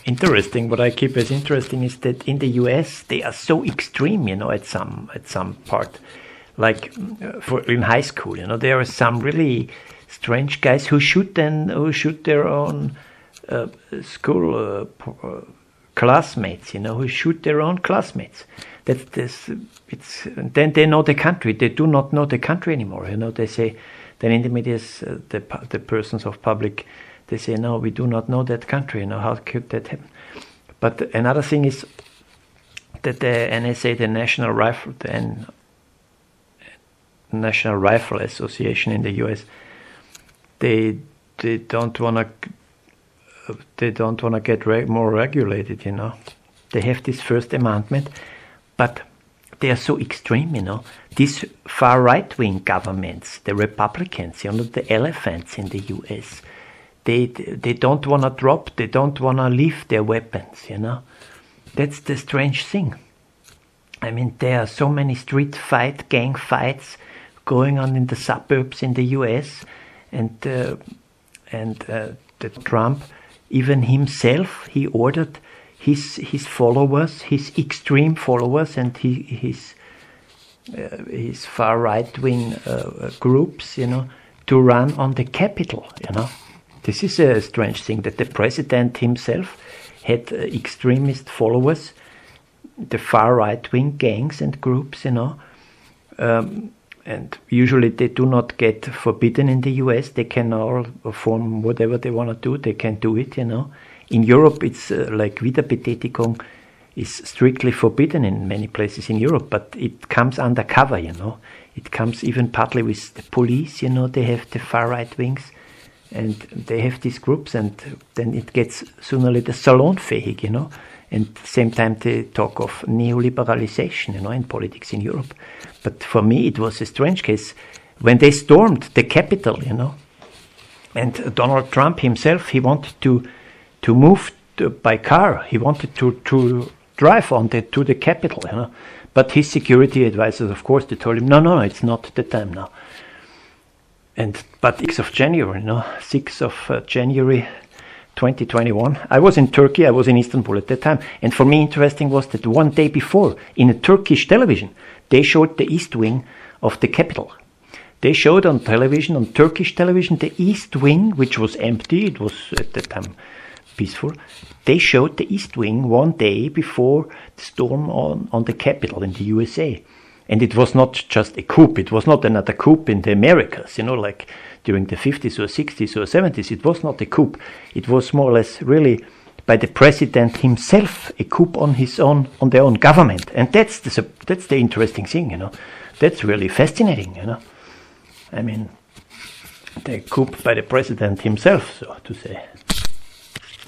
interesting. What I keep as interesting is that in the U.S. they are so extreme, at some part. Like in high school, there are some really strange guys who shoot their own school classmates, who shoot their own classmates. Then they know the country. They do not know the country anymore. They say, then in the media, the persons of public, they say, no, we do not know that country. How could that happen? But another thing is that the NSA, the National Rifle Association in the U.S., they don't want to get more regulated. They have this First Amendment, but they are so extreme. These far right-wing governments, the Republicans, the elephants in the U.S., they don't want to drop. They don't want to leave their weapons. That's the strange thing. I mean, there are so many gang fights going on in the suburbs in the U.S. and the Trump, even himself, he ordered his followers, his extreme followers, and his far right wing groups, to run on the Capitol. This is a strange thing that the president himself had extremist followers, the far right wing gangs and groups, and usually they do not get forbidden in the US. They can all form whatever they want to do. They can do it, In Europe, it's like Wiederbetätigung is strictly forbidden in many places in Europe, but it comes undercover, It comes even partly with the police, They have the far right wings, and they have these groups, and then it gets sooner or later salonfähig, And at the same time, they talk of neoliberalization, in politics in Europe. But for me, it was a strange case when they stormed the Capitol, And Donald Trump himself, he wanted to move by car. He wanted to drive to the Capitol, But his security advisors, of course, they told him, no, it's not the time now. But 6th of January, 6th of January 2021. I was in Turkey, I was in Istanbul at that time, and for me interesting was that one day before, in a Turkish television, they showed the east wing of the Capitol. They showed on television, on Turkish television, the east wing, which was empty, it was at that time peaceful. They showed the east wing one day before the storm on the Capitol in the USA. And it was not just a coup, it was not another coup in the Americas, like during the 50s or 60s or 70s. It was not a coup. It was more or less really by the president himself, a coup on their own government. And that's the interesting thing, That's really fascinating, I mean, the coup by the president himself, so to say.